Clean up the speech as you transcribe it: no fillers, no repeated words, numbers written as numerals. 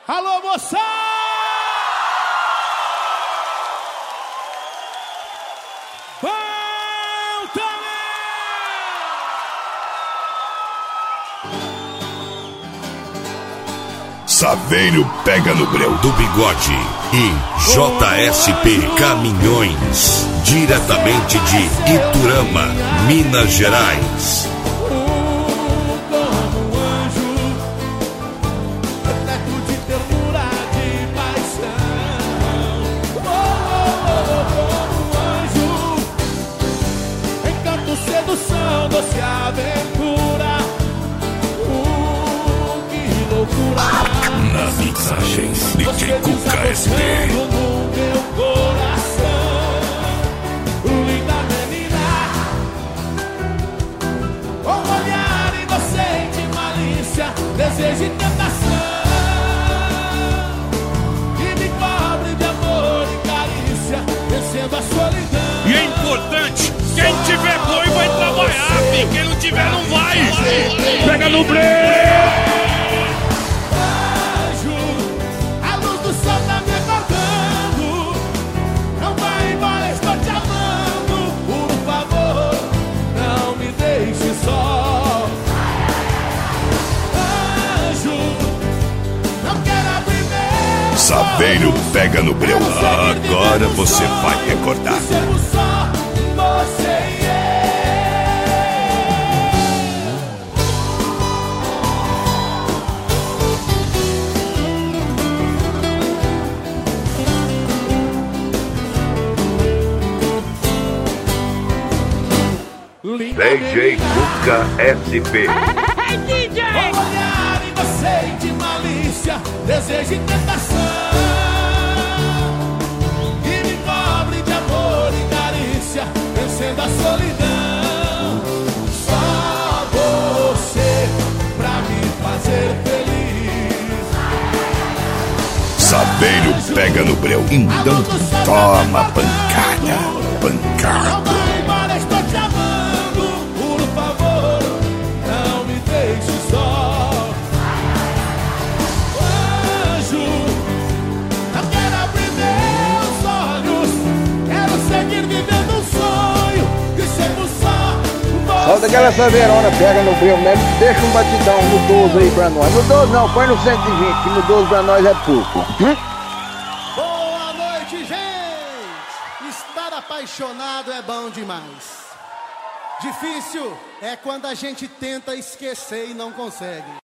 Alô, moça! Saveiro pega no breu do Bigode e JSP Caminhões, diretamente de Iturama, Minas Gerais. Sedução, doce aventura. Que loucura. Na mixagens DJ Cuca SP. No meu coração, linda menina, com olhar inocente, malícia, desejo e tentação, que me cobre de amor e carícia, descendo a solidão. E é importante, quem tiver boi vai trabalhar, filho. Quem não tiver não vai. Pega no breu. Anjo, a luz do sol tá me acordando. Não vai embora, estou te amando. Por favor, não me deixe só. Anjo, não quero abrir meu. Saveiro pega no breu. Agora você vai recordar. Somos só você e eu. DJ Cuca SP. Com olhar inocente, malícia, desejo e tentação, que me cobre de amor e carícia, vencendo a solidão. Só você pra me fazer feliz. Saveiro pega no breu. Então toma pancada. Pancada. Não vai embora, estou te amando. Por favor, não me deixe só. Anjo, não quero abrir meus olhos. Quero seguir vivendo um sonho. Que sermos só você. Solta aquela saveirona, pega no breu mesmo. Deixa um batidão no 12 aí pra nós. No 12 não, põe no 120, que no 12 pra nós é pouco. Boa noite, gente! Estar apaixonado é bom demais. Difícil é quando a gente tenta esquecer e não consegue.